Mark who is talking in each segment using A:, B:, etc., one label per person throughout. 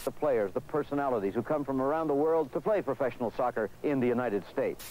A: The players, the personalities who come from around the world to play professional soccer in the United States.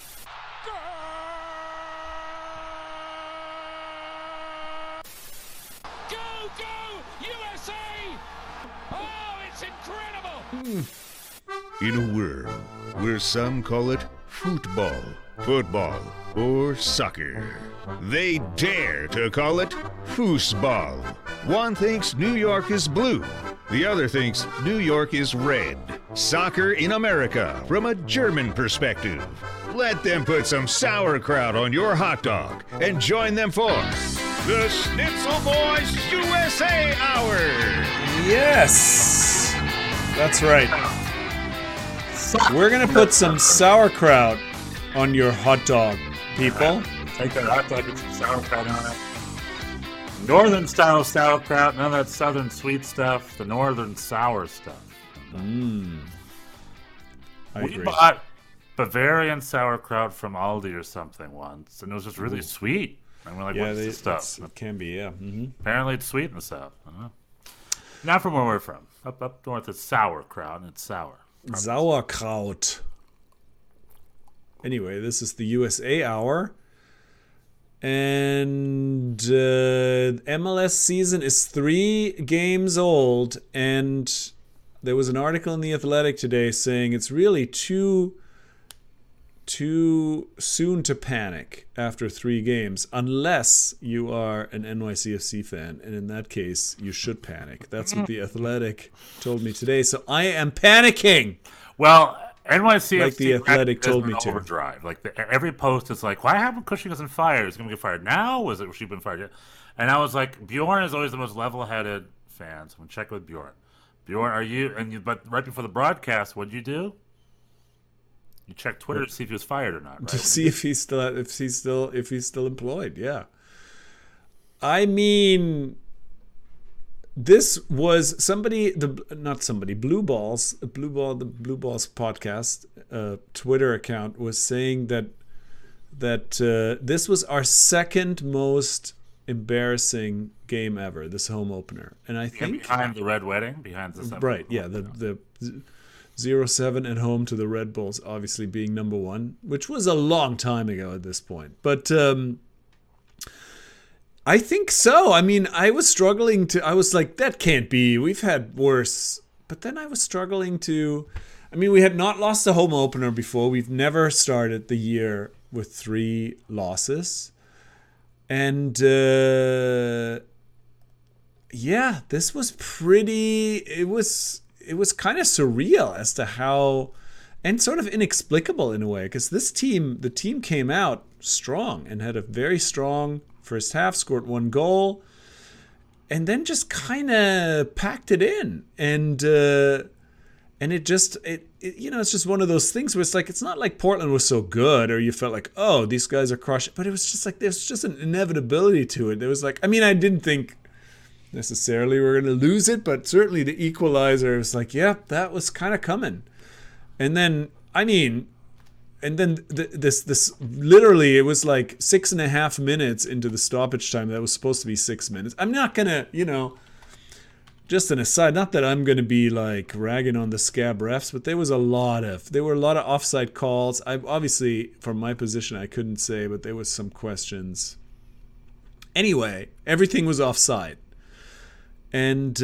B: Go, go, USA! Oh, it's incredible!
C: In a world where some call it football, football, or soccer, they dare to call it foosball. One thinks New York is blue. The other thinks New York is red. Soccer in America from a German perspective. Let them put some sauerkraut on your hot dog and join them for the Schnitzel Boys USA Hour.
D: Yes, that's right. We're going to put some sauerkraut on your hot dog, people.
E: Take that hot dog, get some sauerkraut on it. Northern style sauerkraut, none of that southern sweet stuff. The northern sour stuff.
D: I
E: We
D: agree.
E: bought Bavarian sauerkraut from Aldi or something once, and it was just really sweet. And we're like,
D: Yeah,
E: what's this stuff?
D: it can be, yeah. Mm-hmm.
E: Apparently it's sweet in the south. I don't know. Not from where we're from. Up north it's sauerkraut, and it's sour.
D: Sauerkraut. Anyway, this is the USA Hour. And MLS season is 3 games old. And there was an article in The Athletic today saying it's really too soon to panic after 3 games, unless you are an NYCFC fan. And in that case, you should panic. That's what The Athletic told me today. So I am panicking.
E: Well, NYCFC
D: Like The Athletic
E: is
D: told
E: an
D: me to.
E: overdrive. Like every post is like, why haven't Cushing isn't fired? Is he going to get fired now? Was it she been fired yet? And I was like, Bjorn is always the most level-headed fan. So I'm going to check with Bjorn. Bjorn, are you? But right before the broadcast, what did you do? You checked Twitter to see if he was fired or not, right?
D: To see if he's still employed. Yeah. I mean, this was the Blue Balls podcast Twitter account was saying that this was our second most embarrassing game ever, this home opener. And I think
E: behind the Red Wedding, behind the
D: right, yeah, the 0-7 at home to the Red Bulls obviously being number 1, which was a long time ago at this point. But I think so. I mean, I was like, that can't be. We've had worse. But then I was struggling we had not lost the home opener before. We've never started the year with 3 losses. And yeah, this was it was kind of surreal as to how, and sort of inexplicable in a way, because the team came out strong and had a very strong first half, scored 1 goal, and then just kind of packed it in. And it's just one of those things where it's like, it's not like Portland was so good or you felt like, oh, these guys are crushing, but it was just like, there's just an inevitability to it. There was like, I mean, I didn't think necessarily we're going to lose it, but certainly the equalizer was like, yeah, that was kind of coming. And then, this literally, it was like 6.5 minutes into the stoppage time that was supposed to be 6 minutes. I'm not going to, just an aside, not that I'm going to be like ragging on the scab refs, but there were a lot of offside calls. I obviously, from my position, I couldn't say, but there was some questions. Anyway, everything was offside. And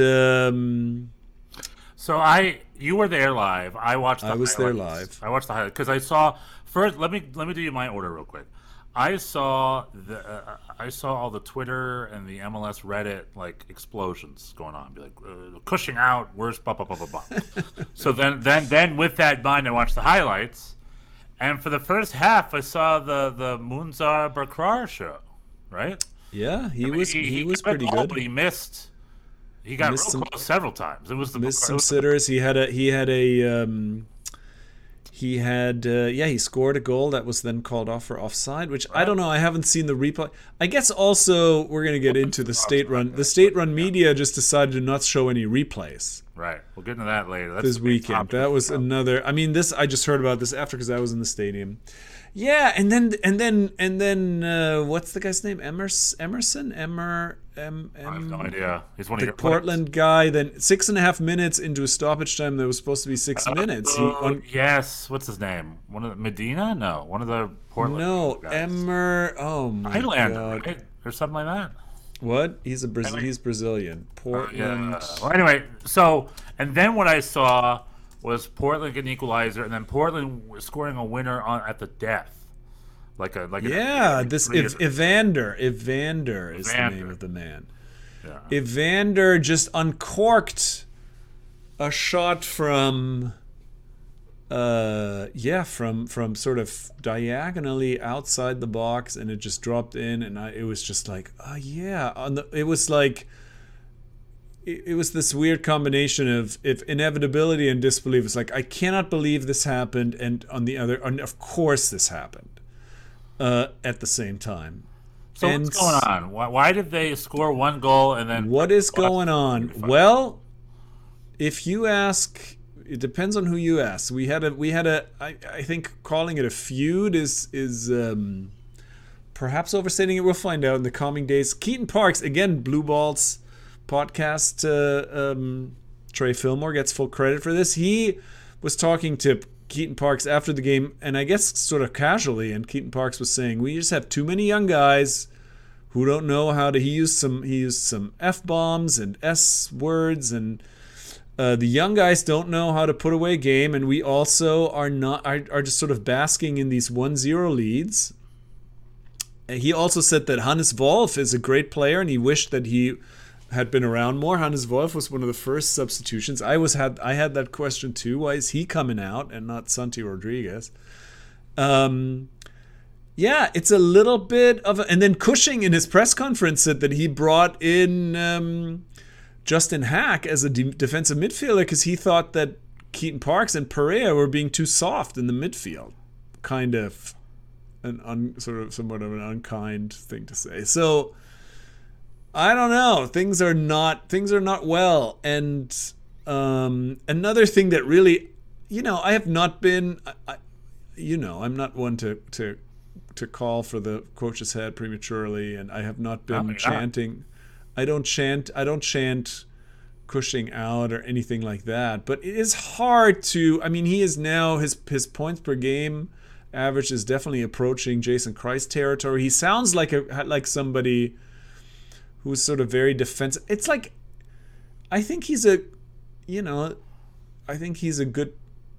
E: you were there live. I watched. I
D: was there live.
E: I watched the highlights because I saw first. Let me do you my order real quick. I saw all the Twitter and the MLS Reddit like explosions going on. Be like Cushing out, worst, blah blah blah blah blah. So then with that in mind, I watched the highlights, and for the first half, I saw the Munzar Bakrar show. Right?
D: Yeah, he was pretty good.
E: But he missed. He got real close several times. It was the
D: missed some sitters. He scored a goal that was then called off for offside, which I don't know. I haven't seen the replay. I guess also we're going to get into the state-run. The state-run media just decided to not show any replays.
E: Right. We'll get into that later. That's
D: this weekend. That was another. I mean, I just heard about this after because I was in the stadium. Yeah, and then what's the guy's name? Emerson?
E: I have no idea. He's one of
D: the
E: your
D: Portland guy. Then 6.5 minutes into a stoppage time that was supposed to be 6 minutes.
E: Yes, what's his name? One of the Medina? No, one of the Portland.
D: No,
E: guys.
D: Oh my
E: Highlander,
D: god,
E: right? Or something like that.
D: What? He's Brazilian. Portland.
E: Yeah. Well, anyway, so and then what I saw was Portland get an equalizer, and then Portland scoring a winner at the death.
D: Evander is the name of the man. Yeah. Evander just uncorked a shot from sort of diagonally outside the box, and it just dropped in, and it was just like, it was like it was this weird combination of inevitability and disbelief. It's like, I cannot believe this happened, and of course this happened at the same time.
E: So what's going on? Why did they score one goal and then...
D: What is going on? Well, if you ask... It depends on who you ask. We had a I think calling it a feud is perhaps overstating it. We'll find out in the coming days. Keaton Parks, again, Blue Balls podcast, Trey Fillmore gets full credit for this. He was talking to Keaton Parks after the game, and I guess sort of casually, and Keaton Parks was saying, we just have too many young guys who don't know how to... He used some F-bombs and S words, and the young guys don't know how to put away a game, and we also are just sort of basking in these 1-0 leads. And he also said that Hannes Wolf is a great player, and he wished that he had been around more. Hannes Wolf was one of the first substitutions. I had that question too. Why is he coming out and not Santi Rodriguez? Yeah, it's a little bit of and then Cushing in his press conference said that he brought in Justin Hack as a defensive midfielder because he thought that Keaton Parks and Pereira were being too soft in the midfield. Kind of somewhat of an unkind thing to say. So I don't know. Things are not well. And another thing that really, I have not been, I'm not one to call for the coach's head prematurely, and I have not been chanting. I don't chant Cushing out or anything like that. But it is hard to. I mean, he is now his points per game average is definitely approaching Jason Kreis territory. He sounds like somebody who's sort of very defensive. It's like, I think he's a good.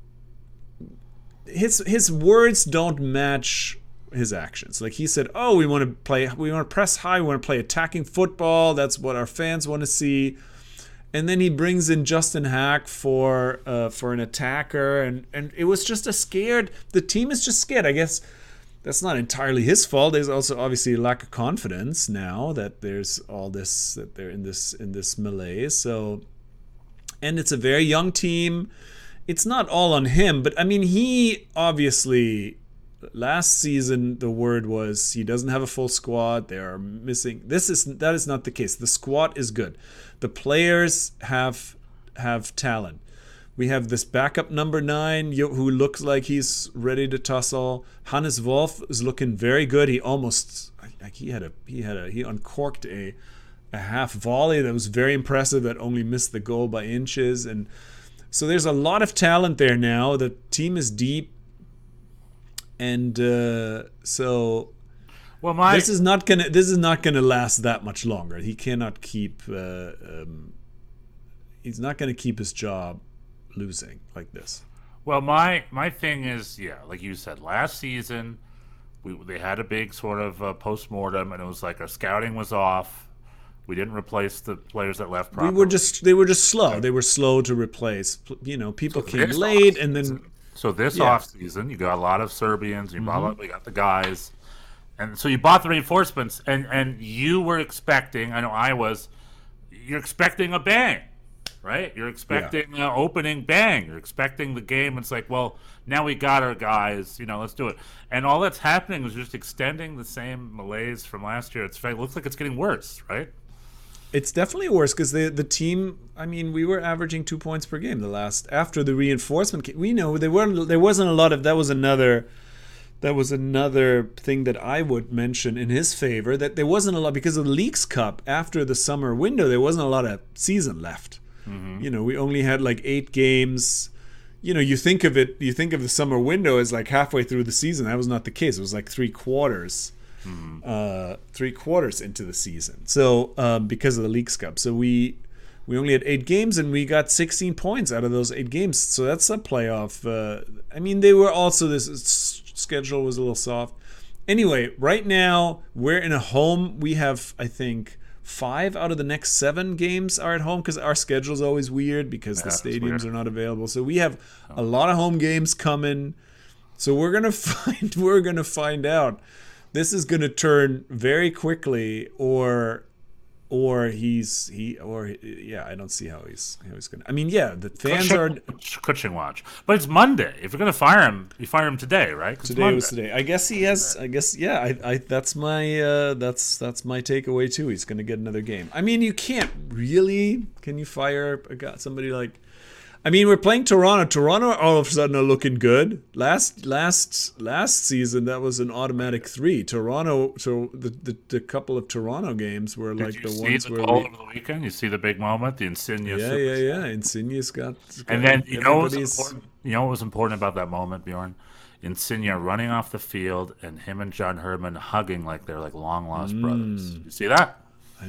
D: His words don't match his actions. Like he said, "Oh, we want to press high, we want to play attacking football. That's what our fans want to see." And then he brings in Justin Hack for an attacker, and it was just the team is just scared. I guess that's not entirely his fault. There's also obviously a lack of confidence now that there's all this, that they're in this malaise. So, and it's a very young team. It's not all on him, but I mean, he obviously last season the word was he doesn't have a full squad. They are missing. That is not the case. The squad is good. The players have talent. We have this backup number 9 who looks like he's ready to tussle. Hannes Wolf is looking very good. He almost he uncorked a half volley that was very impressive that only missed the goal by inches. And so there's a lot of talent there now. The team is deep. And so this is not gonna last that much longer. He cannot keep. He's not gonna keep his job losing like this.
E: Well, my thing is, like you said, last season they had a big sort of post-mortem, and it was like our scouting was off. We didn't replace the players that left properly.
D: They were just slow. They were slow to replace. People came late, and then.
E: So this off season, you got a lot of Serbians. We got the guys, and so you bought the reinforcements, and you were expecting. I know I was. You're expecting a bang, right? You're expecting an opening bang. You're expecting the game. It's like, well, now we got our guys. Let's do it. And all that's happening is just extending the same malaise from last year. It looks like it's getting worse, right?
D: It's definitely worse because the team. I mean, we were averaging 2 points per game after the reinforcement. We know there wasn't a lot of. That was another that was another thing that I would mention in his favor, that there wasn't a lot, because of the Leagues Cup after the summer window, there wasn't a lot of season left. We only had like 8 games. You think of the summer window as like halfway through the season. That was not the case. It was like 3/4 into the season. So because of the Leagues Cup, so we only had 8 games, and we got 16 points out of those 8 games. So that's a playoff. They were also, this schedule was a little soft. Anyway, right now we're in a home. We have, I think, 5 out of the next 7 games are at home, because our schedule is always weird because the stadiums are not available. So we have a lot of home games coming. So we're gonna find out. This is gonna turn very quickly, or I don't see how he's gonna. The fans are
E: coaching watch, but it's Monday. If you're gonna fire him, you fire him today, right?
D: Today was today. I guess he has. I guess that's my takeaway too. He's gonna get another game. You can't really. Can you fire somebody like? We're playing Toronto. Toronto all of a sudden are looking good. Last season, that was an automatic 3. Toronto, so the couple of Toronto games were like the ones where
E: over the weekend. You see the big moment, the Insigne.
D: Yeah. Insigne's got.
E: And then what was important about that moment, Bjorn? Insigne running off the field, and him and John Herdman hugging like they're like long lost brothers. You see that?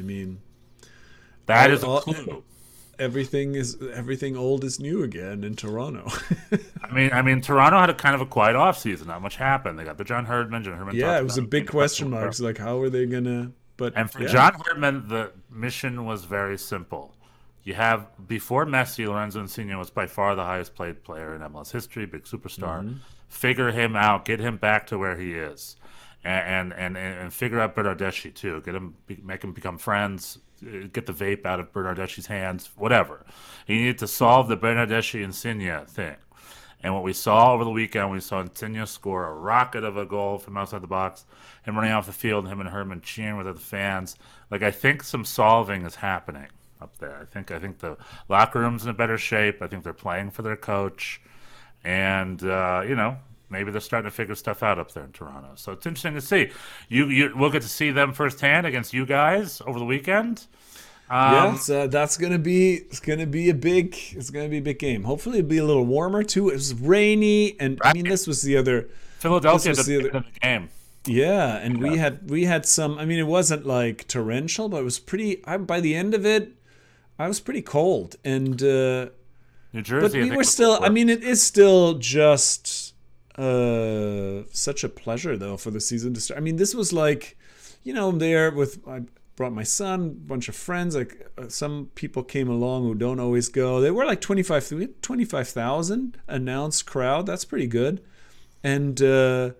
E: That is a clue.
D: Everything old is new again in Toronto.
E: Toronto had a kind of a quiet off season. Not much happened. They got the John Herdman.
D: Yeah, it was a big question mark. It's like, how are they gonna?
E: John Herdman, the mission was very simple. You have, before Messi, Lorenzo Insigne was by far the highest paid player in MLS history, big superstar. Figure him out, get him back to where he is, and figure out Bernardeschi too. Make him become friends. Get the vape out of Bernardeschi's hands, whatever. He needed to solve the Bernardeschi Insigne thing. And what we saw over the weekend, we saw Insigne score a rocket of a goal from outside the box, him running off the field, him and Herman cheering with the fans. I think some solving is happening up there. I think the locker room's in a better shape. I think they're playing for their coach. And, maybe they're starting to figure stuff out up there in Toronto. So it's interesting to see. We'll get to see them firsthand against you guys over the weekend.
D: That's gonna be a big game. Hopefully it'll be a little warmer too. It was rainy, and this was the other
E: Philadelphia at the end of the game.
D: Yeah, and we had some. It wasn't like torrential, but it was pretty. By the end of it, I was pretty cold, and
E: New Jersey.
D: But we were still. It is still just. Such a pleasure though for the season to start. This was like, I'm there I brought my son, a bunch of friends. Some people came along who don't always go. They were like 25,000 announced crowd. That's pretty good. And it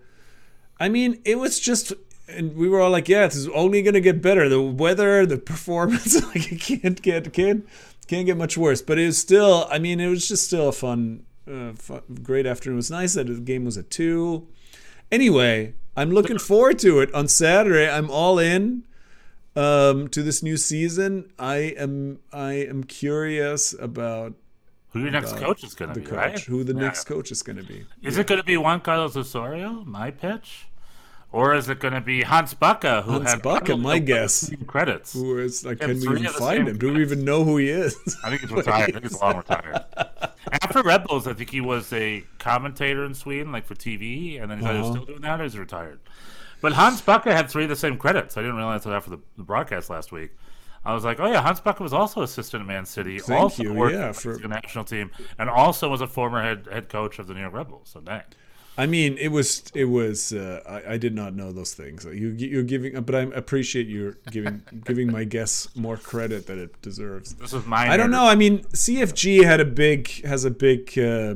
D: was just, and we were all like, yeah, it's only gonna get better. The weather, the performance, it can't get much worse. But it was still, it was just still a fun, great afternoon. It was nice that the game was at 2. Anyway, I'm looking forward to it on Saturday. I'm all in to this new season. I am curious about
E: who your next coach is going to be, right?
D: Who the next coach is going to be.
E: Is it going to be Juan Carlos Osorio, my pitch? Or is it going to be Hans Backe,
D: my guess.
E: Credits.
D: Who is like, can we even find him? Do we even know who he is?
E: I think he's retired. I think he's long retired. After Red Bulls, I think he was a commentator in Sweden, like for TV, and then he's either still doing that or he's retired. But Hans Backe had 3 of the same credits. I didn't realize that after the broadcast last week. I was like, oh yeah, Hans Backe was also assistant at Man City, also worked for the national team, and also was a former head coach of the New York Red Bulls. So dang.
D: It was. I did not know those things. You're giving, but I appreciate you giving my guess more credit that it deserves.
E: This is my.
D: I don't know. CFG has a big.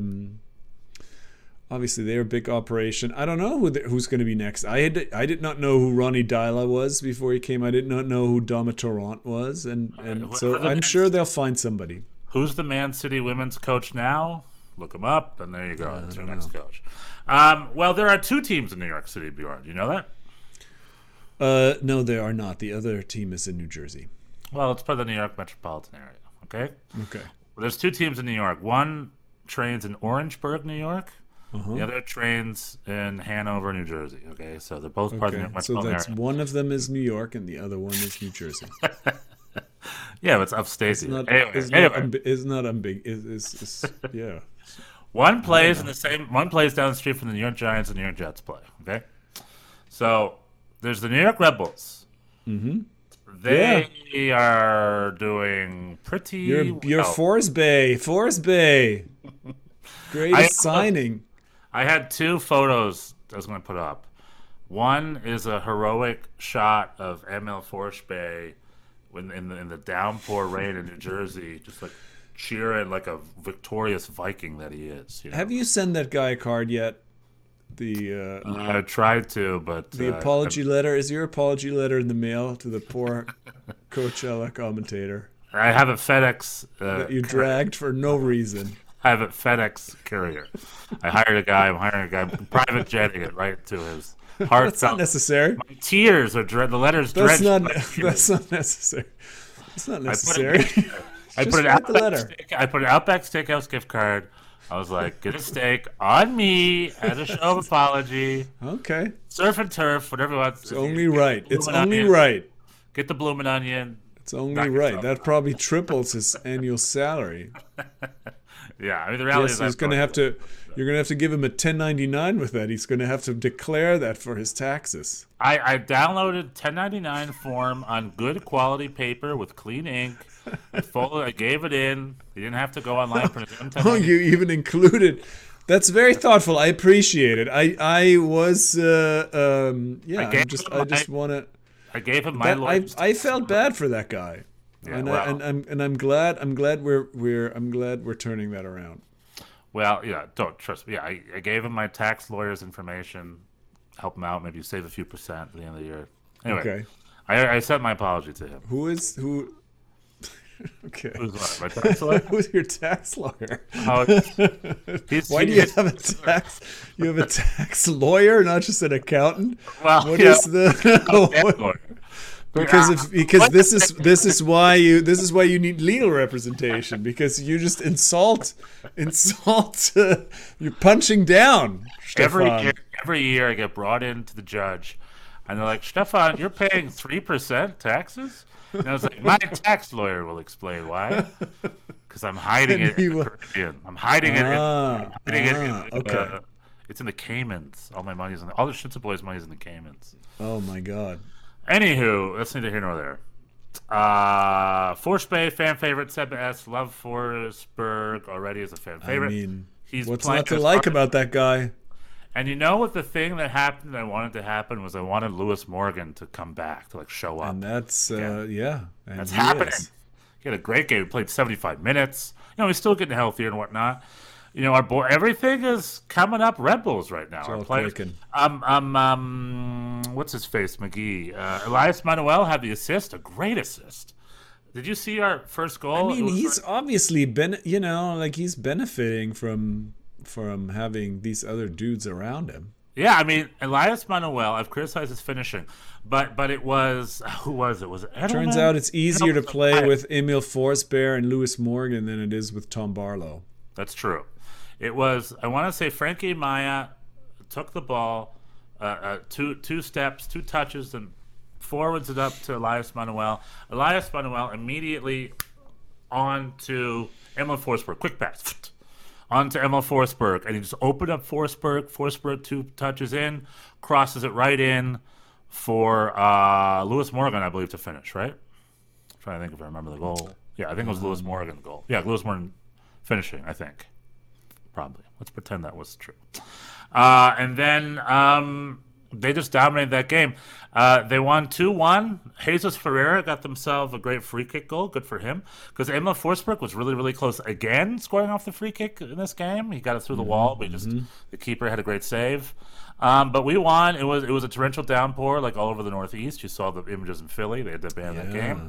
D: Obviously, they're a big operation. I don't know who's going to be next. I did not know who Ronnie Dyla was before he came. I did not know who Dama Torrent was, and so I'm sure they'll find somebody.
E: Who's the Man City women's coach now? Look him up, and there you go. That's your next coach. Well, there are 2 teams in New York City, Bjorn. Do you know
D: that? No, there are not. The other team is in New Jersey.
E: Well, it's part of the New York metropolitan area. Okay.
D: Okay.
E: Well, there's 2 teams in New York. One trains in Orangeburg, New York, The other trains in Hanover, New Jersey. Okay, so they're both part of the
D: Okay, so
E: metropolitan
D: that's
E: area.
D: one of them is New York and the other one is New Jersey.
E: Yeah, but it's upstate.
D: It's not.
E: Anyway,
D: It's not it's yeah.
E: One plays in the same. One plays down the street from the New York Giants and New York Jets play. Okay, so there's the New York Red Bulls. Mm-hmm. They are doing pretty.
D: You're
E: well.
D: Forsberg. Greatest signing.
E: I had two photos I was going to put up. One is a heroic shot of Emil Forsberg when in the downpour rain in New Jersey, just like cheering like a victorious Viking that he is. You know?
D: Have you sent that guy a card yet?
E: I tried to, but
D: The apology letter. Is your apology letter in the mail to the poor Coachella commentator
E: I have a FedEx.
D: that you dragged for no reason?
E: I have a FedEx courier. I hired a guy. I'm hiring a guy. I'm private jetting it right to his heart.
D: That's not necessary.
E: My tears are the letters
D: That's
E: drenched.
D: not.
E: by tears.
D: That's not necessary. It's not necessary.
E: I
D: Just
E: put an
D: write the
E: Outback
D: letter.
E: I put an Outback Steakhouse gift card. I was like, get a steak on me as a show of apology.
D: Okay.
E: Surf and turf, whatever you want.
D: It's only right. It's only right.
E: Get the bloomin' onion.
D: It's only
E: Knock
D: right.
E: yourself
D: That probably triples his annual salary.
E: Yeah, I mean the reality
D: Yes,
E: is
D: he's gonna have to. You're gonna have to give him a 1099 with that. He's gonna have to declare that for his taxes.
E: I downloaded 1099 form on good quality paper with clean ink. I gave it in. He didn't have to go online for his own
D: Oh, you even included. That's very thoughtful. I appreciate it. I was yeah.
E: gave
D: I just want to.
E: I gave him my lawyer's.
D: I felt bad for that guy,
E: Yeah,
D: and
E: well.
D: I'm glad we're turning that around.
E: Well, yeah, don't trust me. Yeah, I gave him my tax lawyer's information. Help him out. Maybe save a few percent at the end of the year. Anyway,
D: Okay.
E: I sent my apology to him.
D: Who? Okay.
E: Who's what? My tax lawyer?
D: Who's your tax lawyer?
E: Oh, he's,
D: Why do you have a tax? You have a tax lawyer, not just an accountant.
E: Well,
D: What
E: yeah,
D: is the?
E: tax lawyer.
D: Because this is why you need legal representation, because you just insult you're punching down. Stefan.
E: Every year I get brought into the judge, and they're like, Stefan, you're paying 3% taxes? And I was like, my tax lawyer will explain why. Because I'm hiding it in the Caribbean. I'm hiding it.
D: Okay.
E: It's in the Caymans. All my money's all the Schnitzel Boys' money's in the Caymans.
D: Oh my God.
E: Anywho, that's neither here nor there. Forsberg, fan favorite. Seb S. Love Forsberg already as a fan favorite.
D: I mean,
E: He's
D: what's
E: playing
D: not to
E: as
D: like
E: hard-
D: about that guy?
E: And you know what? The thing that happened, that I wanted to happen, was I wanted Lewis Morgan to come back, to like show up.
D: And that's yeah. And
E: That's
D: he
E: happening.
D: is.
E: He had a great game. He played 75 minutes. You know, he's still getting healthier and whatnot. You know, our boy, everything is coming up Red Bulls right now. Our
D: all
E: players,
D: clicking.
E: what's his face, McGee? Elias Manuel had the assist, a great assist. Did you see our first goal?
D: I mean, he's obviously he's benefiting from having these other dudes around him.
E: Yeah, I mean, Elias Manuel, I've criticized his finishing, but it was, who was it? Was it Edelman?
D: Turns out it's easier to
E: Edelman.
D: play with Emil Forsberg and Lewis Morgan than it is with Tom Barlow.
E: That's true. It was, I want to say Frankie Maya took the ball, two steps, two touches, and forwards it up to Elias Manuel. Elias Manuel immediately on to Emil Forsberg. Quick pass. On to Emil Forsberg. And he just opened up Forsberg. Forsberg two touches in, crosses it right in for Lewis Morgan, I believe, to finish, right? I'm trying to think if I remember the goal. Yeah, I think it was Lewis Morgan goal. Yeah, Lewis Morgan finishing, I think. Probably. Let's pretend that was true. And then they just dominated that game. They won 2-1. Jesus Ferreira got themselves a great free kick goal. Good for him. Because Emil Forsberg was really, really close again scoring off the free kick in this game. He got it through the wall, but the keeper had a great save. But we won. It was a torrential downpour like all over the Northeast. You saw the images in Philly. They had to ban that game.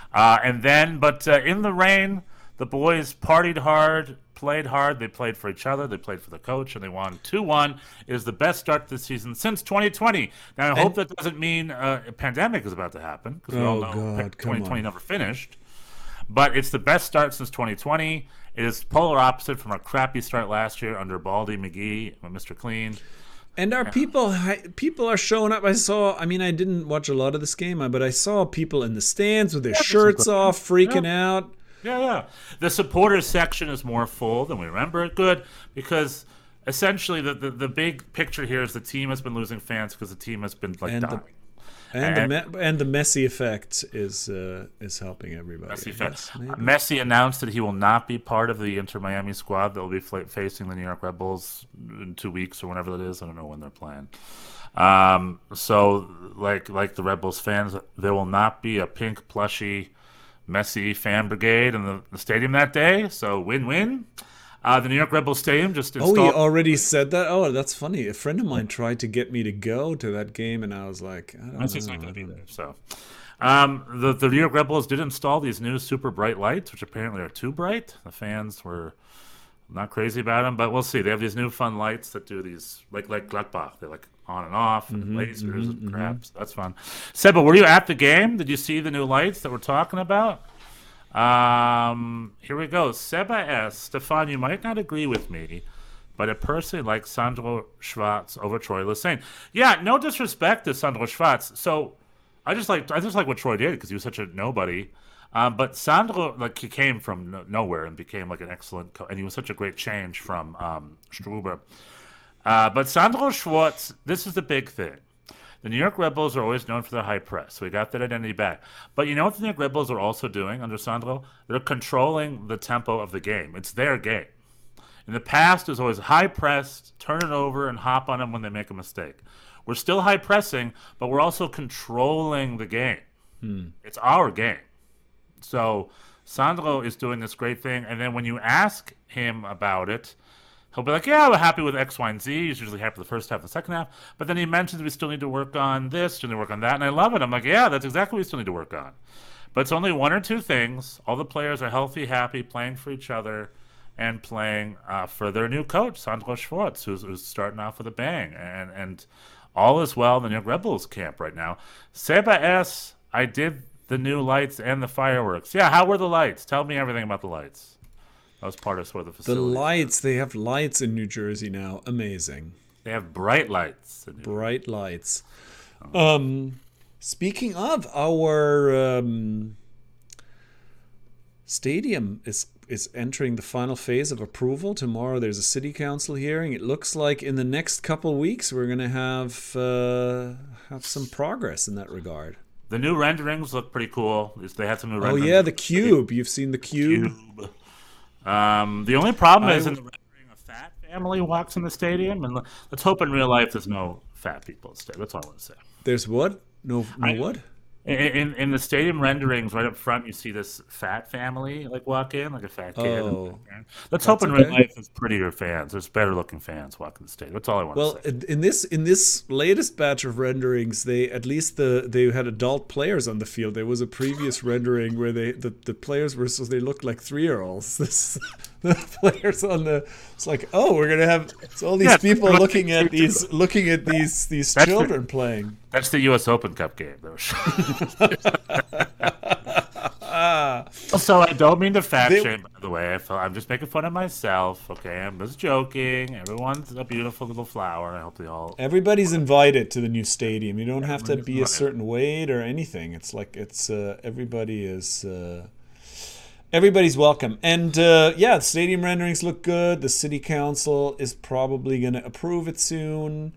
E: But in the rain, the boys partied hard, played hard. They played for each other. They played for the coach, and they won 2-1. It is the best start this season since 2020. Now, I hope that doesn't mean a pandemic is about to happen, because we all know 2020 never finished. But it's the best start since 2020. It is polar opposite from a crappy start last year under Baldy McGee, Mr. Clean.
D: And our people are showing up. I mean, I didn't watch a lot of this game, but I saw people in the stands with their shirts off, freaking out.
E: Yeah. The supporters section is more full than we remember. Good, because essentially the big picture here is the team has been losing fans because the team has been dying.
D: And the Messi effect is helping everybody.
E: Messi announced that he will not be part of the Inter Miami squad that will be facing the New York Red Bulls in 2 weeks or whenever that is. I don't know when they're playing. So like the Red Bulls fans, there will not be a pink plushy Messi fan brigade in the stadium that day. So win-win. The New York Red Bull Stadium just installed...
D: Oh, he already said that? Oh, that's funny. A friend of mine tried to get me to go to that game, and I was like, I don't know.
E: Messi's not going to be there. So, the New York Red Bulls did install these new super bright lights, which apparently are too bright. The fans were not crazy about them, but we'll see. They have these new fun lights that do these, like Gladbach. They're like on and off, and lasers and crap. So that's fun. Seba, were you at the game? Did you see the new lights that we're talking about? Here we go. Seba S. Stefan, you might not agree with me, but I personally like Sandro Schwartz over Troy Lesesne. Yeah, no disrespect to Sandro Schwartz. So I just like what Troy did because he was such a nobody. But Sandro, he came from nowhere and became an excellent and he was such a great change from Struber. But Sandro Schwartz, this is the big thing. The New York Red Bulls are always known for their high press, so we got that identity back. But you know what the New York Red Bulls are also doing under Sandro? They're controlling the tempo of the game. It's their game. In the past, it was always high press, turn it over, and hop on them when they make a mistake. We're still high pressing, but we're also controlling the game. It's our game. So Sandro is doing this great thing, and then when you ask him about it, he'll be like, yeah, we're happy with X, Y, and Z. He's usually happy with the first half and the second half. But then he mentions we still need to work on this, still need to work on that. And I love it. I'm like, yeah, that's exactly what we still need to work on. But it's only one or two things. All the players are healthy, happy, playing for each other, and playing for their new coach, Sandro Schwartz, who's starting off with a bang. And all is well in the New York Red Bulls camp right now. Seba S., I did the new lights and the fireworks. Yeah, how were the lights? Tell me everything about the lights. That was part of sort of the facility.
D: The lights, they have lights in New Jersey now. Amazing.
E: They have bright lights.
D: Bright lights. Speaking of, our stadium is entering the final phase of approval. Tomorrow there's a city council hearing. It looks like in the next couple weeks we're going to have some progress in that regard.
E: The new renderings look pretty cool. They had some new renderings.
D: Oh yeah, the cube. You've seen the cube.
E: The only problem is in the rendering, a fat family walks in the stadium, and let's hope in real life there's no fat people at the stadium. That's all I want to say.
D: There's what? No what?
E: In the stadium renderings, right up front, you see this fat family walk in, like a fat kid.
D: Oh,
E: let's hope in real life there's prettier fans. There's better looking fans walking the stadium. That's all I want to say.
D: Well, in this latest batch of renderings, they had adult players on the field. There was a previous rendering where the players were they looked like 3-year-olds. The players on it's like, oh, we're gonna have all these people looking at these children playing.
E: That's the U.S. Open Cup game. So I don't mean to fat shame, by the way. I'm just making fun of myself. Okay, I'm just joking. Everyone's a beautiful little flower. I hope they all.
D: Everybody's invited to the new stadium. You don't have to be a certain weight or anything. It's like everybody is. Everybody's welcome. And the stadium renderings look good. The city council is probably going to approve it soon.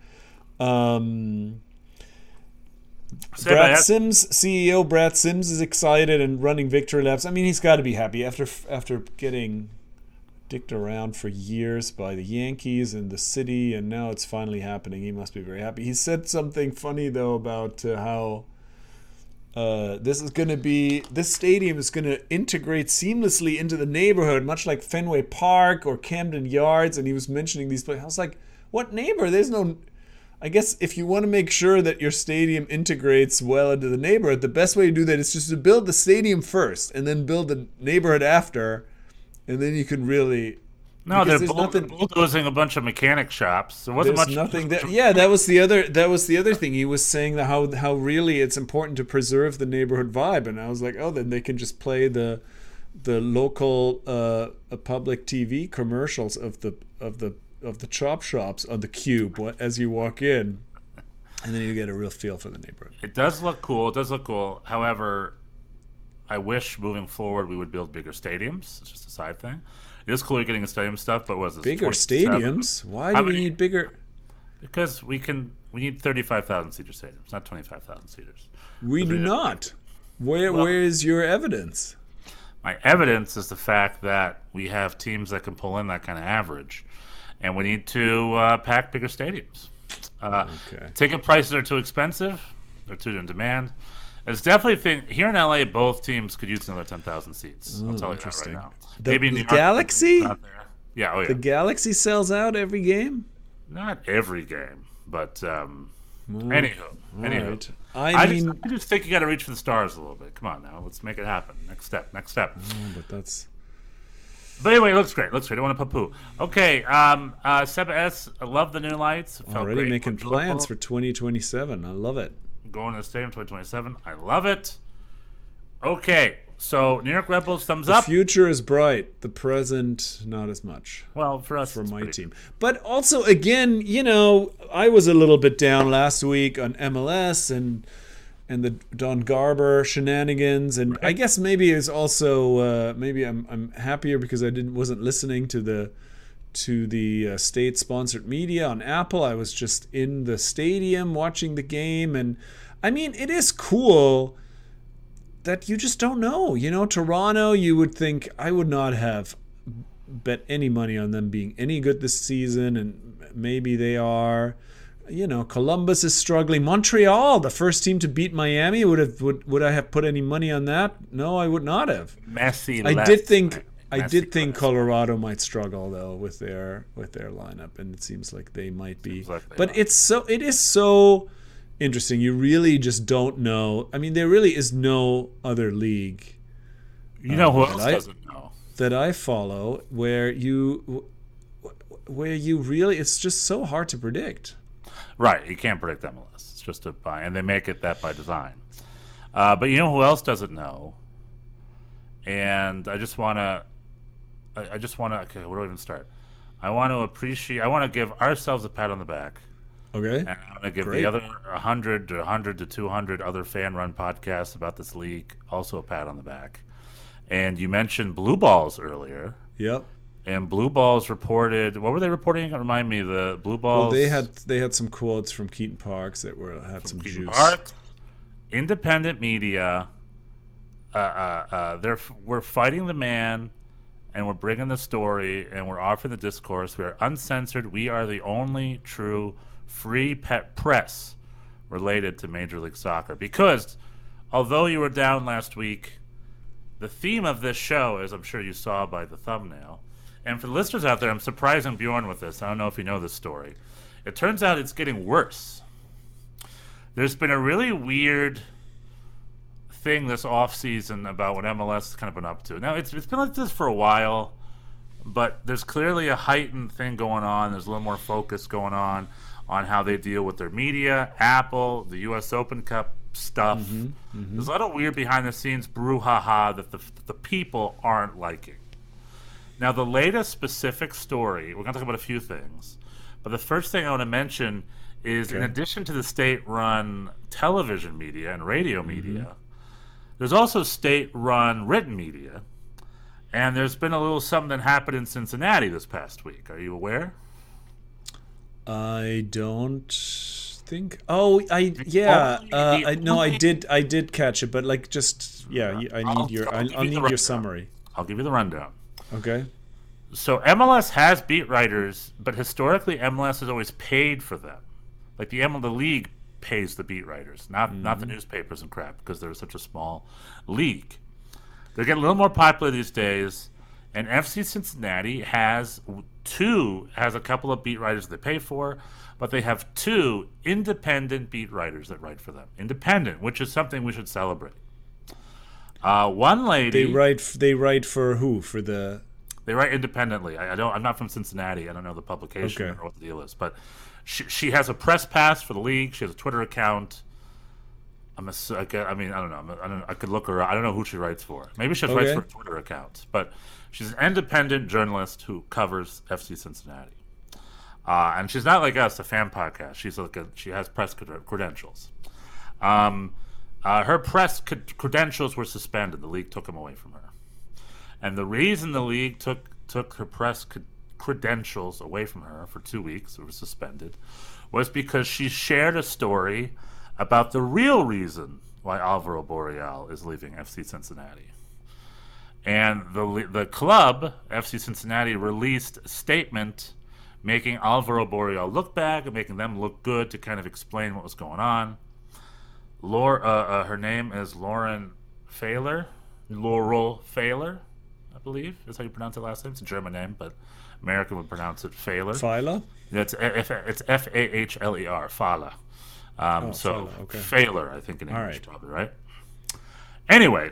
D: Brad Sims, CEO Brad Sims, is excited and running victory laps. I mean, he's got to be happy after getting dicked around for years by the Yankees and the city, and now it's finally happening. He must be very happy. He said something funny though about how this stadium is going to integrate seamlessly into the neighborhood, much like Fenway Park or Camden Yards. And he was mentioning these places. I was like, what neighbor? There's no. I guess if you want to make sure that your stadium integrates well into the neighborhood, the best way to do that is just to build the stadium first and then build the neighborhood after, and then you can really.
E: No, they're bulldozing a bunch of mechanic shops. There wasn't much.
D: Nothing. That was the other thing. He was saying that how really it's important to preserve the neighborhood vibe, and I was like, oh, then they can just play the the local public TV commercials of the chop shops on the cube as you walk in, and then you get a real feel for the neighborhood.
E: It does look cool. It does look cool. However, I wish moving forward we would build bigger stadiums. It's just a side thing. It is cool you're getting the stadium stuff, but was this
D: Bigger stadiums? Why do we need bigger?
E: Because we need 35,000 seater stadiums, not 25,000 seaters.
D: We do not. Where is your evidence?
E: My evidence is the fact that we have teams that can pull in that kind of average, and we need to pack bigger stadiums.
D: Okay.
E: Ticket prices are too expensive. They're too in demand. It's definitely a thing. Here in LA, both teams could use another 10,000 seats. I'll tell you that right now.
D: Maybe the Galaxy?
E: Yeah, oh yeah.
D: The Galaxy sells out every game?
E: Not every game, but anywho.
D: Right.
E: I just think you got to reach for the stars a little bit. Come on now, let's make it happen. Next step. But anyway, it looks great. I don't want to poo-poo. Okay, Seb S. I love the new lights. Felt
D: Already
E: great.
D: making plans for 2027. I love it.
E: Going to the stadium 2027. I love it. Okay, so New York Red Bulls, thumbs up.
D: The future is bright. The present, not as much.
E: Well, for us,
D: for
E: it's
D: my
E: pretty
D: team. But also, again, I was a little bit down last week on MLS and the Don Garber shenanigans, and I guess maybe it's also maybe I'm happier because I wasn't listening to the state-sponsored media on Apple. I was just in the stadium watching the game, and I mean, it is cool that you just don't know. Toronto, you would think I would not have bet any money on them being any good this season, and maybe they are. Columbus is struggling. Montreal, the first team to beat Miami, would I have put any money on that? No, I would not have. I did think Colorado might struggle though with their lineup, and it seems like they might be. But it is so interesting. You really just don't know. I mean, there really is no other league.
E: Who else doesn't know?
D: That I follow where you really, it's just so hard to predict.
E: Right, you can't predict MLS. It's just a buy, and they make it that by design. But you know who else doesn't know? And I just want to. Okay, where do I even start? I want to give ourselves a pat on the back.
D: Okay.
E: And I want to give the other 100 to 200 other fan-run podcasts about this league also a pat on the back. And you mentioned Blue Balls earlier.
D: Yep.
E: And Blue Balls reported. What were they reporting? Remind me. The Blue Balls.
D: Well, they had some quotes from Keaton Parks that had some
E: Keaton
D: juice.
E: Parks, independent media. We're fighting the man, and we're bringing the story, and we're offering the discourse. We are uncensored. We are the only true free press related to Major League Soccer. Because although you were down last week, the theme of this show, as I'm sure you saw by the thumbnail. And for the listeners out there, I'm surprising Bjorn with this. I don't know if you know this story. It turns out it's getting worse. There's been a really weird thing this offseason about what MLS has kind of been up to. Now, it's been like this for a while, but there's clearly a heightened thing going on. There's a little more focus going on how they deal with their media, Apple, the U.S. Open Cup stuff. There's a lot of weird behind-the-scenes brouhaha that the people aren't liking. Now, the latest specific story, we're going to talk about a few things, but the first thing I want to mention is in addition to the state-run television media and radio media, there's also state-run written media, and there's been a little something that happened in Cincinnati this past week. Are you aware?
D: I don't think. Oh, I did catch it, but like just I'll need your summary.
E: I'll give you the rundown.
D: Okay.
E: So MLS has beat writers, but historically MLS has always paid for them. Like the league pays the beat writers, not the newspapers and crap, because they're such a small league. They're getting a little more popular these days, and FC Cincinnati has a couple of beat writers they pay for, but they have 2 independent beat writers that write for them. Independent, which is something we should celebrate. One lady.
D: They write for who?
E: They write independently. I'm not from Cincinnati. I don't know the publication or what the deal is, but she has a press pass for the league. She has a Twitter account, I mean, I don't know. I could look her up. I don't know who she writes for. Maybe she writes for a Twitter account. But she's an independent journalist who covers FC Cincinnati. And she's not like us, a fan podcast. She has press credentials. Her press credentials were suspended. The league took them away from her. And the reason the league took her press credentials away from her for 2 weeks, it was suspended, was because she shared a story about the real reason why Alvaro Boreal is leaving FC Cincinnati. And the club, FC Cincinnati, released a statement making Alvaro Boreal look bad and making them look good to kind of explain what was going on. Her name is Laurel Pfahler, I believe is how you pronounce it last name. It's a German name, but American would pronounce it Pfahler.
D: Pfahler?
E: It's F-A-H-L-E-R, Pfahler. So
D: Pfahler, okay.
E: Pfahler, I think in English,
D: right.
E: probably, right? Anyway,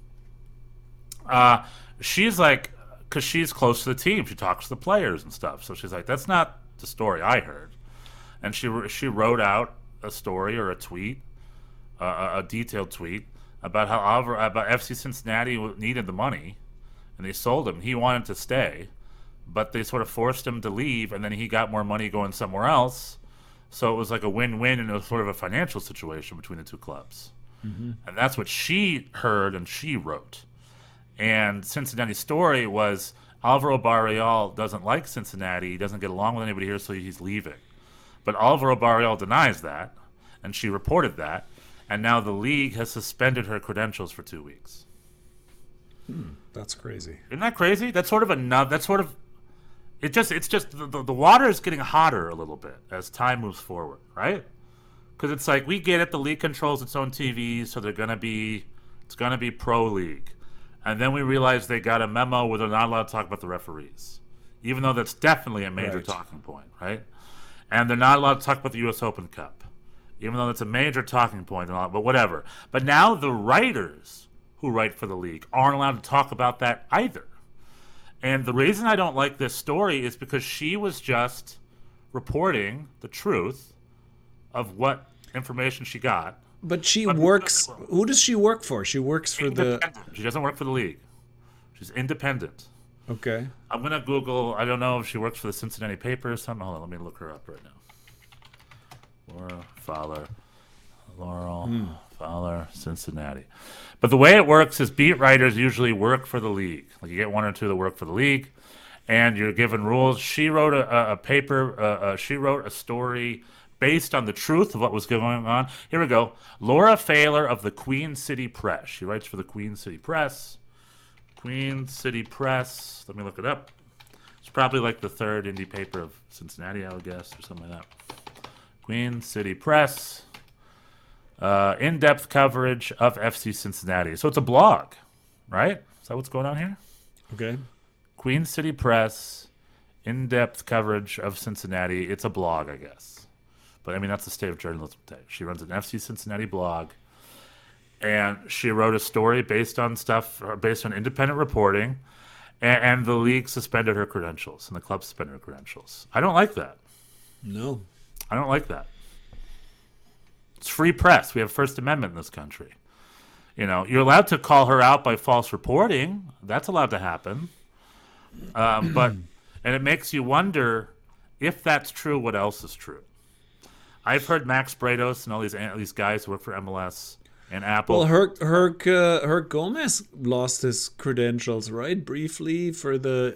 E: she's like, because she's close to the team, she talks to the players and stuff. So she's like, that's not the story I heard. And she wrote out a story or a tweet, a detailed tweet about how about FC Cincinnati needed the money, and they sold him. He wanted to stay, but they sort of forced him to leave, and then he got more money going somewhere else. So it was like a win-win, and it was sort of a financial situation between the two clubs. Mm-hmm. And that's what she heard and she wrote. And Cincinnati's story was Alvaro Boreal doesn't like Cincinnati. He doesn't get along with anybody here, so he's leaving. But Alvaro Boreal denies that, and she reported that. And now the league has suspended her credentials for 2 weeks.
D: That's crazy.
E: Isn't that crazy? That's sort of it's just the water is getting hotter a little bit as time moves forward, right? Because it's like, we get it, the league controls its own TV, so it's gonna be pro league. And then we realize they got a memo where they're not allowed to talk about the referees, even though that's definitely a major talking point, right? And they're not allowed to talk about the U.S. Open Cup, even though that's a major talking point, but whatever. But now the writers who write for the league aren't allowed to talk about that either. And the reason I don't like this story is because she was just reporting the truth of what information she got.
D: But she works. Who does she work for? She works for the.
E: She doesn't work for the league. She's independent.
D: Okay.
E: I'm gonna Google. I don't know if she works for the Cincinnati paper or something. Hold on, let me look her up right now. Laurel Pfahler, Cincinnati. But the way it works is beat writers usually work for the league. Like, you get one or two that work for the league, and you're given rules. She wrote a paper. She wrote a story based on the truth of what was going on. Here we go. Laura Pfahler of the Queen City Press. She writes for the Queen City Press. Queen City Press. Let me look it up. It's probably like the third indie paper of Cincinnati, I would guess, or something like that. Queen City Press. In-depth coverage of FC Cincinnati. So it's a blog, right? Is that what's going on here?
D: Okay.
E: Queen City Press. In-depth coverage of Cincinnati. It's a blog, I guess. But, I mean, that's the state of journalism today. She runs an FC Cincinnati blog, and she wrote a story based on independent reporting, and the league suspended her credentials, and the club suspended her credentials. I don't like that.
D: No.
E: I don't like that. It's free press. We have First Amendment in this country. You know, you're allowed to call her out by false reporting. That's allowed to happen. And it makes you wonder, if that's true, what else is true? I've heard Max Brados and all these guys who work for MLS and Apple.
D: Well, Herc Gomez lost his credentials, right? Briefly for the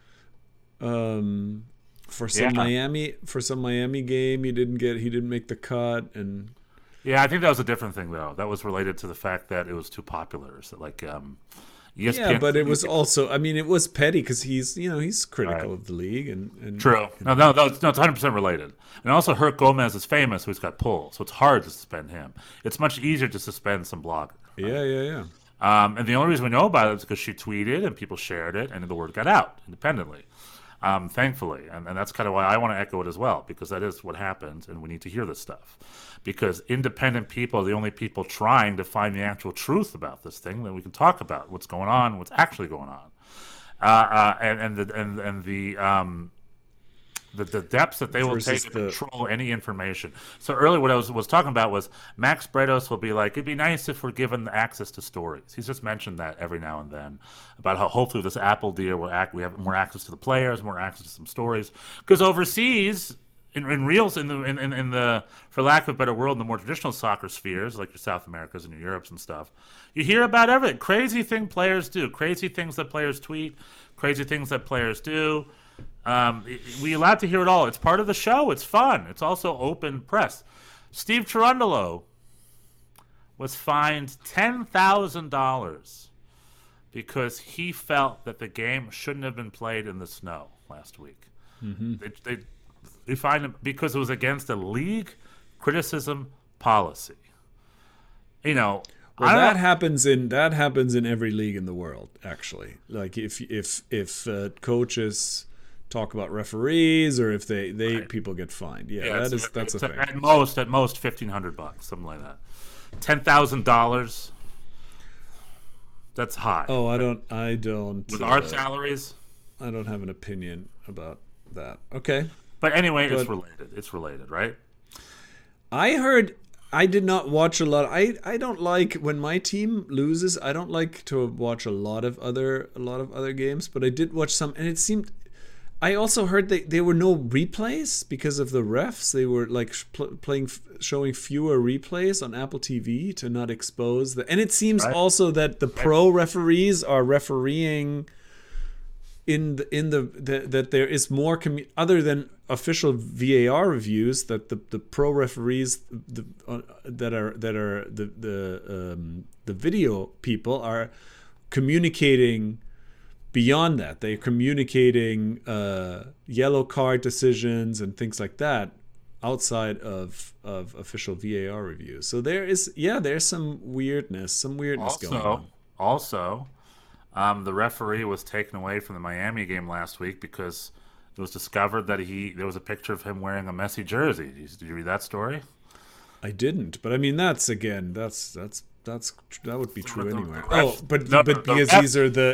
D: some Miami game. He didn't make the cut, and
E: yeah, I think that was a different thing though. That was related to the fact that it was too popular. So like ESPN.
D: Yeah, but it was also, I mean, it was petty because he's critical of the league and
E: true. No, it's 100% related. And also, Herc Gomez is famous, who's got pull, so it's hard to suspend him. It's much easier to suspend some blogger.
D: Yeah.
E: And the only reason we know about it is because she tweeted and people shared it, and the word got out independently. Thankfully, and that's kind of why I want to echo it as well, because that is what happens, and we need to hear this stuff. Because independent people are the only people trying to find the actual truth about this thing, that we can talk about what's going on, what's actually going on. The depths that they will
D: Versus
E: take to control any information. So earlier what I was talking about was Max Bretos will be like, it'd be nice if we're given access to stories. He's just mentioned that every now and then about how hopefully this Apple deal we have more access to the players, more access to some stories. Because overseas, in the for lack of a better word, in the more traditional soccer spheres, like your South Americas and your Europes and stuff, you hear about everything. Crazy thing players do, crazy things that players tweet, crazy things that players do. We allowed to hear it all. It's part of the show. It's fun. It's also open press. Steve Cherundolo was fined $10,000 because he felt that the game shouldn't have been played in the snow last week. Mm-hmm. They fined him because it was against a league criticism policy. You know,
D: well, that happens in every league in the world. Actually, like if coaches talk about referees, or if they right. People get fined. Yeah, that's a thing.
E: At most $1,500, something like that. $10,000. That's high.
D: Oh, I don't.
E: With our salaries,
D: I don't have an opinion about that. Okay,
E: but anyway, it's related, right?
D: I heard. I did not watch a lot. I don't like when my team loses. I don't like to watch a lot of other games, but I did watch some, and it seemed. I also heard there were no replays because of the refs. They were like showing fewer replays on Apple TV to not expose the. And it seems also that the pro referees are refereeing that there is more other than official VAR reviews, that the pro referees that are the video people are communicating. Beyond that, they're communicating yellow card decisions and things like that outside of official VAR reviews. So there's some weirdness going on.
E: Also, the referee was taken away from the Miami game last week because it was discovered that there was a picture of him wearing a Messi jersey. Did you read that story?
D: I didn't, but I mean that would be true anyway. But because these are the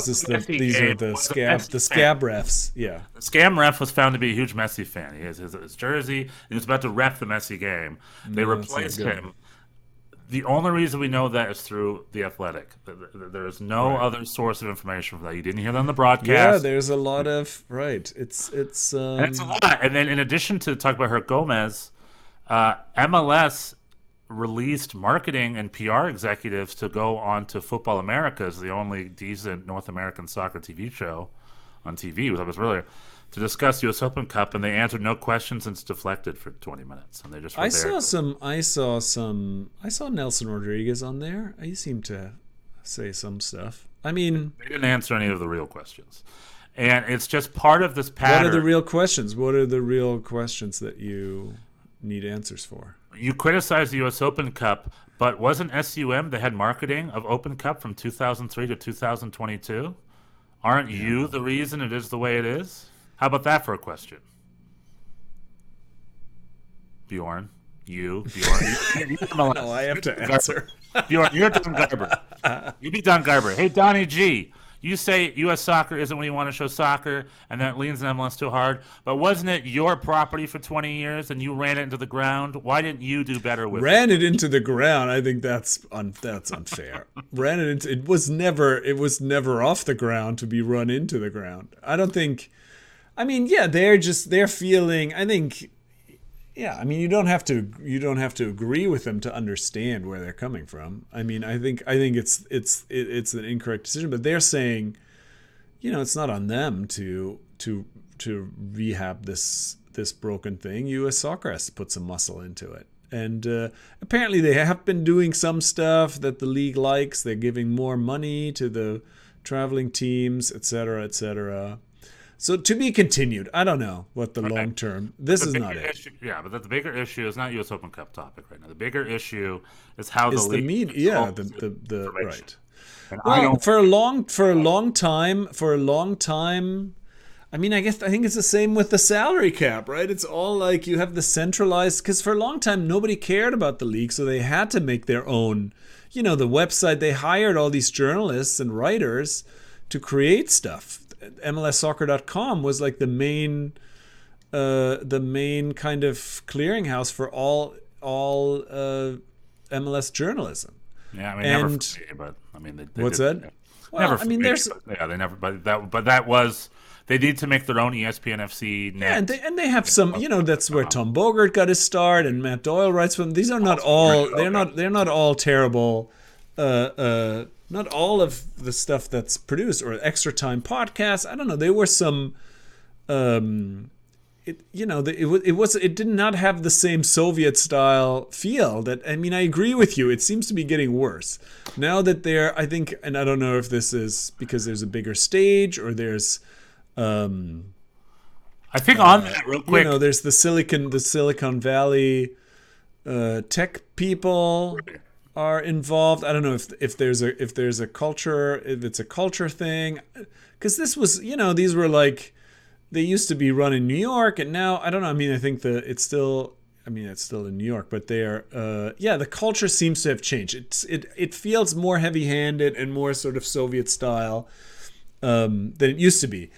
D: scab refs. Yeah,
E: the scam ref was found to be a huge Messi fan. He has his jersey. He was about to ref the Messi game. They replaced him. The only reason we know that is through The Athletic. There is no other source of information for that. You didn't hear that on the broadcast.
D: Yeah, there's a lot of It's
E: and it's a lot. And then in addition to talk about Herc Gomez, MLS released marketing and PR executives to go on to Football Americas, the only decent North American soccer TV show on TV, was up earlier, to discuss U.S. Open Cup, and they answered no questions and it's deflected for 20 minutes, and they just were
D: I saw Nelson Rodriguez on there. He seemed to say some stuff. I mean,
E: they didn't answer any of the real questions, and it's just part of this pattern.
D: What are the real questions? What are the real questions that you need answers for?
E: You criticize the U.S. Open Cup, but wasn't SUM the head marketing of Open Cup from 2003 to 2022? Aren't you the reason it is the way it is? How about that for a question? Bjorn. No,
D: I have to answer.
E: Bjorn, you're Don Garber. You be Don Garber. Hey, Donnie G. You say U.S. soccer isn't when you want to show soccer, and that leans on MLS too hard. But wasn't it your property for 20 years, and you ran it into the ground? Why didn't you do better with it?
D: Ran it into the ground? I think that's unfair. It was never off the ground to be run into the ground. I don't think. I mean, yeah, they're feeling. I think. Yeah, I mean, you don't have to agree with them to understand where they're coming from. I mean, I think it's an incorrect decision, but they're saying, it's not on them to rehab this broken thing. U.S. Soccer has to put some muscle into it, and apparently they have been doing some stuff that the league likes. They're giving more money to the traveling teams, et cetera, et cetera. So to be continued. I don't know what the long term. This is not it.
E: Yeah, but the bigger issue is not U.S. Open Cup topic right now. The bigger issue is how the league.
D: The right. Well, for a long time. I mean, I think it's the same with the salary cap, right? It's all like you have the centralized, because for a long time nobody cared about the league, so they had to make their own. The website. They hired all these journalists and writers to create stuff. MLSsoccer.com was like the main the main kind of clearinghouse for all MLS journalism.
E: Yeah, I mean, never
D: And-
E: for me, but I mean, they
D: What's
E: did,
D: that?
E: Never
D: Well,
E: for
D: I mean,
E: me,
D: there's
E: but, yeah, they never. But that was they need to make their own ESPN FC net.
D: yeah, and they have some, that's where Tom Bogert got his start, and Matt Doyle writes from. These are not all they're not all terrible. Not all of the stuff that's produced or Extra Time podcasts. I don't know. There were some. It did not have the same Soviet style feel. That I mean, I agree with you. It seems to be getting worse now that I think, and I don't know if this is because there's a bigger stage or there's.
E: I think on that real quick.
D: There's the Silicon Valley tech people are involved. I don't know if there's a culture, if it's a culture thing, because this was, these were like, they used to be run in New York, and now I don't know. I mean, I think it's still in New York, but they're the culture seems to have changed. It feels more heavy-handed and more sort of Soviet style than it used to be.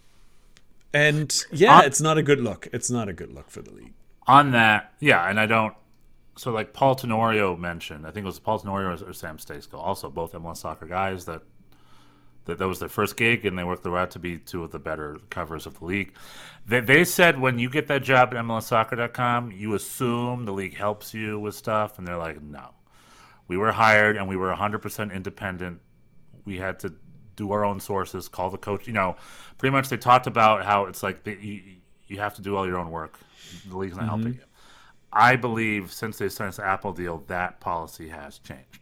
D: And it's not a good look. It's not a good look for the league.
E: On that, yeah, and I don't. So like Paul Tenorio mentioned, I think it was Paul Tenorio or Sam Stejsko, also both MLS Soccer guys that was their first gig, and they worked their way out to be two of the better covers of the league. They said when you get that job at MLSsoccer.com, you assume the league helps you with stuff, and they're like, no. We were hired, and we were 100% independent. We had to do our own sources, call the coach. Pretty much they talked about how it's like you have to do all your own work. The league's not helping you. I believe since they signed this Apple deal, that policy has changed.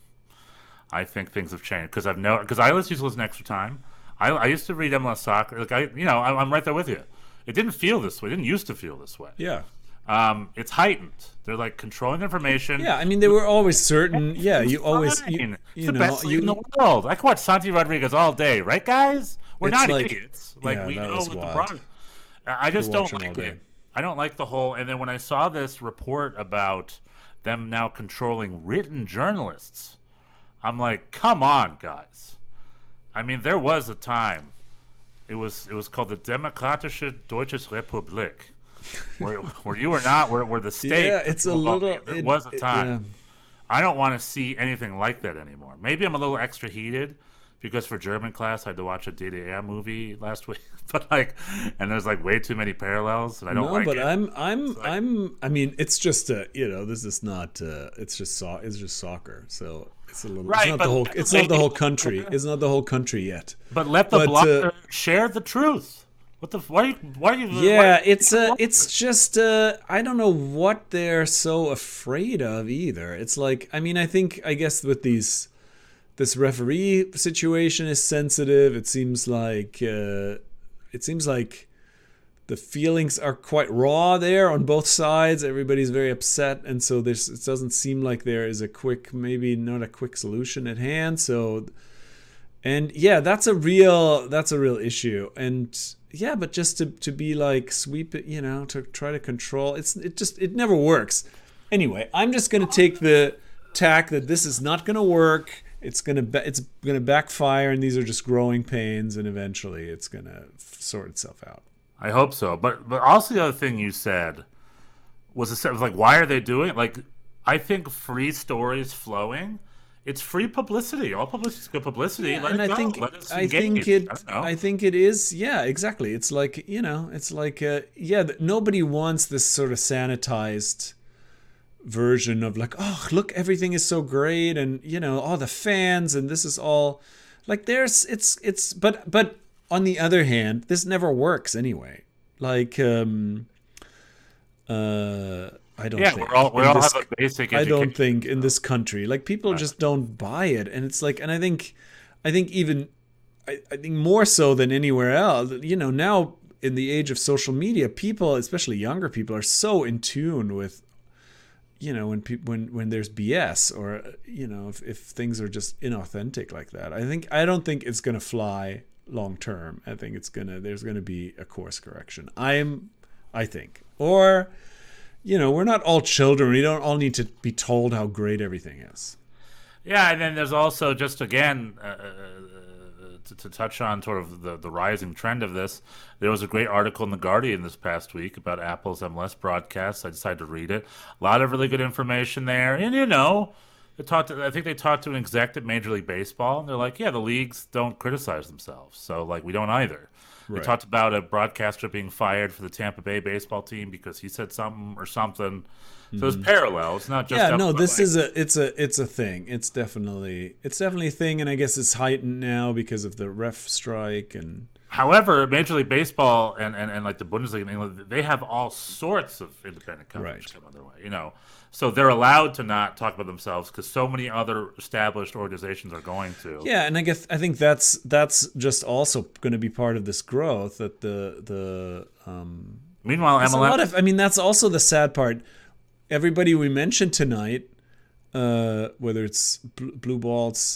E: I think things have changed because I always used to listen to Extra Time. I used to read MLS Soccer. Like I'm right there with you. It didn't feel this way. It didn't used to feel this way.
D: Yeah.
E: It's heightened. They're like controlling information.
D: Yeah, I mean, there were always certain. Yeah, you always.
E: It's the best league in the world. I can watch Santi Rodriguez all day, right, guys? We're not idiots. Like we know what the problem. I just don't like it. I don't like the whole. And then when I saw this report about them now controlling written journalists, I'm like, come on, guys. I mean, there was a time. It was called the Demokratische Deutsche Republik, where you were not, where the state.
D: Yeah, it's a little.
E: It was a time. Yeah. I don't want to see anything like that anymore. Maybe I'm a little extra heated because for German class I had to watch a DDR movie last week, but and there's way too many parallels, and I don't like it.
D: I mean, it's just this is not. It's just soccer, so. It's a little.
E: Right,
D: it's not the whole country. It's not the whole country yet.
E: But let the blogger share the truth. What the? Why are you?
D: Yeah, it's just. I don't know what they're so afraid of either. It's like, I mean, I guess with this referee situation is sensitive. It seems like the feelings are quite raw there on both sides. Everybody's very upset, and so it doesn't seem like there is maybe not a quick solution at hand. So, and yeah, that's a real issue. And yeah, but just to be sweep it, to try to control, it never works. Anyway, I'm just gonna take the tack that this is not gonna work. It's gonna backfire, and these are just growing pains, and eventually it's gonna sort itself out.
E: I hope so. But also the other thing you said was why are they doing it? I think free stories flowing, it's free publicity. All publicity is good publicity.
D: Yeah,
E: Let
D: and
E: it go.
D: I think it is. Yeah, exactly. It's nobody wants this sort of sanitized version of oh, look, everything is so great, and all the fans, and this is all but on the other hand, this never works anyway. I don't think.
E: Yeah, we all have a basic education.
D: I don't think in this country, people just don't buy it, and it's and I think more so than anywhere else. Now in the age of social media, people, especially younger people, are so in tune with, when there's BS or if things are just inauthentic like that. I don't think it's gonna fly long term. I think there's gonna be a course correction. I think. Or, we're not all children. We don't all need to be told how great everything is.
E: Yeah, and then there's also just again to touch on sort of the rising trend of this, there was a great article in The Guardian this past week about Apple's MLS broadcast. I decided to read it. A lot of really good information there. And, I think they talked to an exec at Major League Baseball, and they're like, yeah, the leagues don't criticize themselves. So, like, we don't either. Right. They talked about a broadcaster being fired for the Tampa Bay baseball team because he said something or something. So there's parallel. It's not just
D: it's a thing. It's definitely a thing, and I guess it's heightened now because of the ref strike and.
E: However, Major League Baseball and like the Bundesliga in England, they have all sorts of independent coverage coming their way. So they're allowed to not talk about themselves because so many other established organizations are going to.
D: Yeah, and I think that's just also going to be part of this growth that the.
E: Meanwhile, MLS.
D: That's also the sad part. Everybody we mentioned tonight, whether it's Blue Balls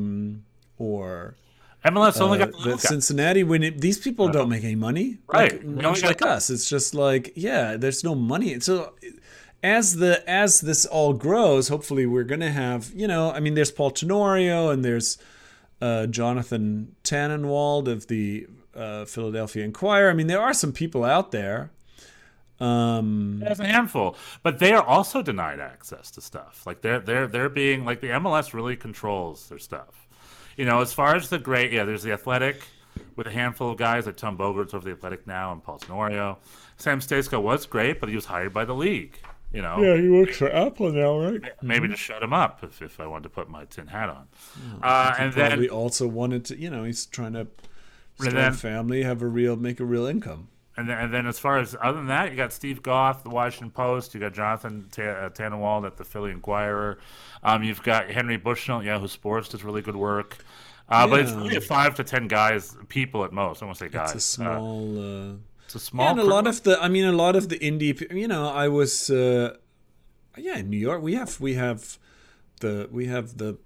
D: or
E: MLS only got
D: the Cincinnati these people don't make any money,
E: right?
D: Much like us, it's just like there's no money. So as this all grows, hopefully we're gonna have there's Paul Tenorio and there's Jonathan Tannenwald of the Philadelphia Inquirer. I mean, there are some people out there.
E: There's a handful, but they are also denied access to stuff. Like they're being like the MLS really controls their stuff. As far as the great, there's the Athletic with a handful of guys like Tom Bogart's over the Athletic now and Paul Tenorio. Sam Stejsko was great, but he was hired by the league.
D: Yeah, he works for Apple now, right?
E: Maybe to shut him up if I wanted to put my tin hat on.
D: And then he also wanted to, he's trying to start a family, make a real income.
E: And then as far as other than that, you got Steve Goff, the Washington Post. You got Jonathan Tannenwald at the Philly Inquirer. You've got Henry Bushnell at Yahoo Sports does really good work. But it's really 5 to 10 people at most. I won't say guys.
D: It's a small.
E: It's a small.
D: And a lot of the indie. I was. In New York, we have the.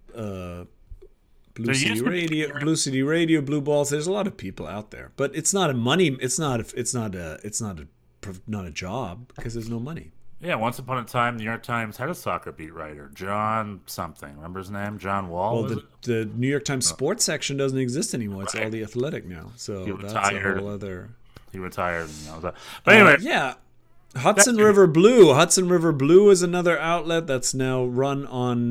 D: Blue City Radio, Blue Balls. There's a lot of people out there, but it's not a job because there's no money.
E: Yeah, once upon a time, the New York Times had a soccer beat writer, John something. Remember his name? John Wall.
D: Well, the New York Times sports section doesn't exist anymore. It's all the Athletic now. So that's a whole other.
E: He retired. But anyway,
D: Hudson River Blue. Hudson River Blue is another outlet that's now run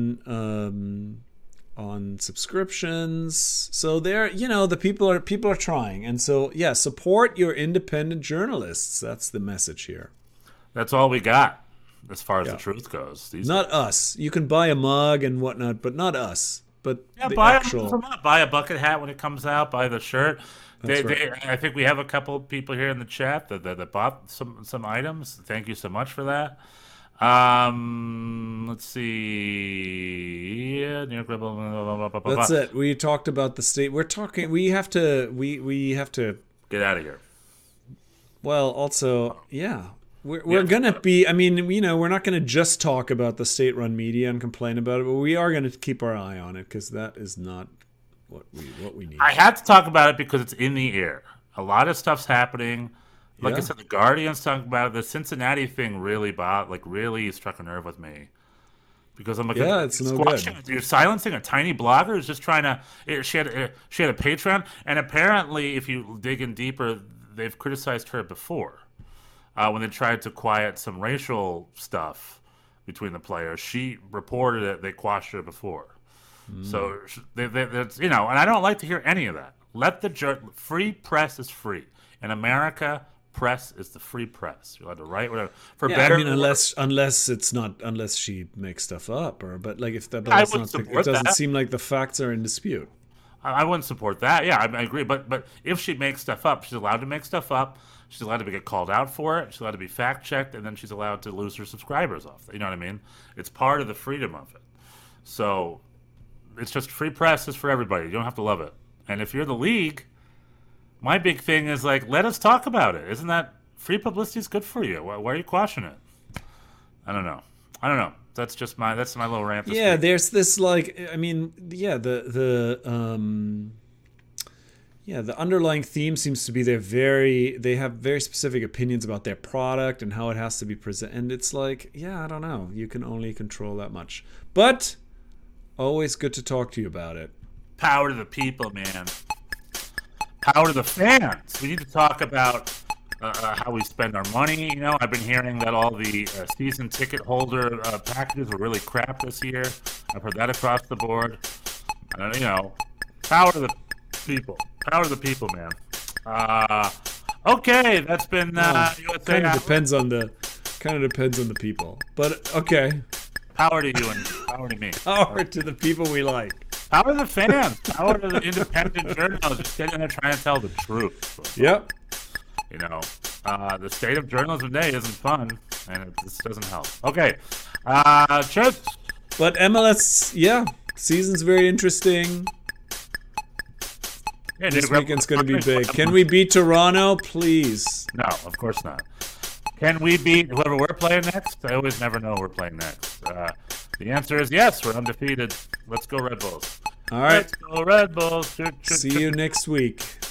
D: on subscriptions. So there, the people are trying. And so, support your independent journalists. That's the message here.
E: That's all we got as far as the truth goes.
D: Not us. You can buy a mug and whatnot, but not us. But
E: buy a bucket hat when it comes out, buy the shirt. I think we have a couple of people here in the chat that bought some items. Thank you so much for that. Let's see.
D: That's it. We talked about the state. We have to
E: get out of here.
D: Well, also, we're gonna be. I mean, we're not gonna just talk about the state-run media and complain about it, but we are gonna keep our eye on it because that is not what we need.
E: I have to talk about it because it's in the air. A lot of stuff's happening. Like I said, the Guardian's talking about it. The Cincinnati thing really struck a nerve with me. Because I'm like,
D: it's no good.
E: You're silencing a tiny blogger who's just trying to. She had a Patreon, and apparently, if you dig in deeper, they've criticized her before when they tried to quiet some racial stuff between the players. She reported it. They quashed her before. So that's and I don't like to hear any of that. Let the free press is free in America. Press is the free press. You're allowed to write whatever for better.
D: I mean, unless she makes stuff up, but like if that, it doesn't seem like the facts are in dispute.
E: I wouldn't support that. Yeah, I agree. But if she makes stuff up, she's allowed to make stuff up. She's allowed to get called out for it. She's allowed to be fact checked, and then she's allowed to lose her subscribers off. You know what I mean? It's part of the freedom of it. So it's just free press is for everybody. You don't have to love it. And if you're the league. My big thing is let us talk about it. Isn't that free publicity is good for you? Why are you quashing it? I don't know. That's my little rant.
D: Yeah, there's this the underlying theme seems to be they have very specific opinions about their product and how it has to be presented. And it's I don't know. You can only control that much. But always good to talk to you about it.
E: Power to the people, man. Power to the fans. We need to talk about how we spend our money. You know, I've been hearing that all the season ticket holder packages were really crap this year. I've heard that across the board. You know, power to the people. Power to the people, man. Okay, that's been USA.
D: Kind of depends on the people, but okay.
E: Power to you and power to me.
D: Power to the people we like.
E: Power to the fans. Power to the independent journalists. Just getting there trying to tell the truth.
D: Yep.
E: You know, the state of journalism today isn't fun, and this doesn't help. Okay, cheers.
D: But MLS, yeah, season's very interesting.
E: Yeah,
D: This weekend's going to be big. Can we beat Toronto, please?
E: No, of course not. Can we beat whoever we're playing next? I always never know who we're playing next. The answer is yes, we're undefeated. Let's go Red Bulls.
D: All right.
E: Let's go Red Bulls.
D: See you next week.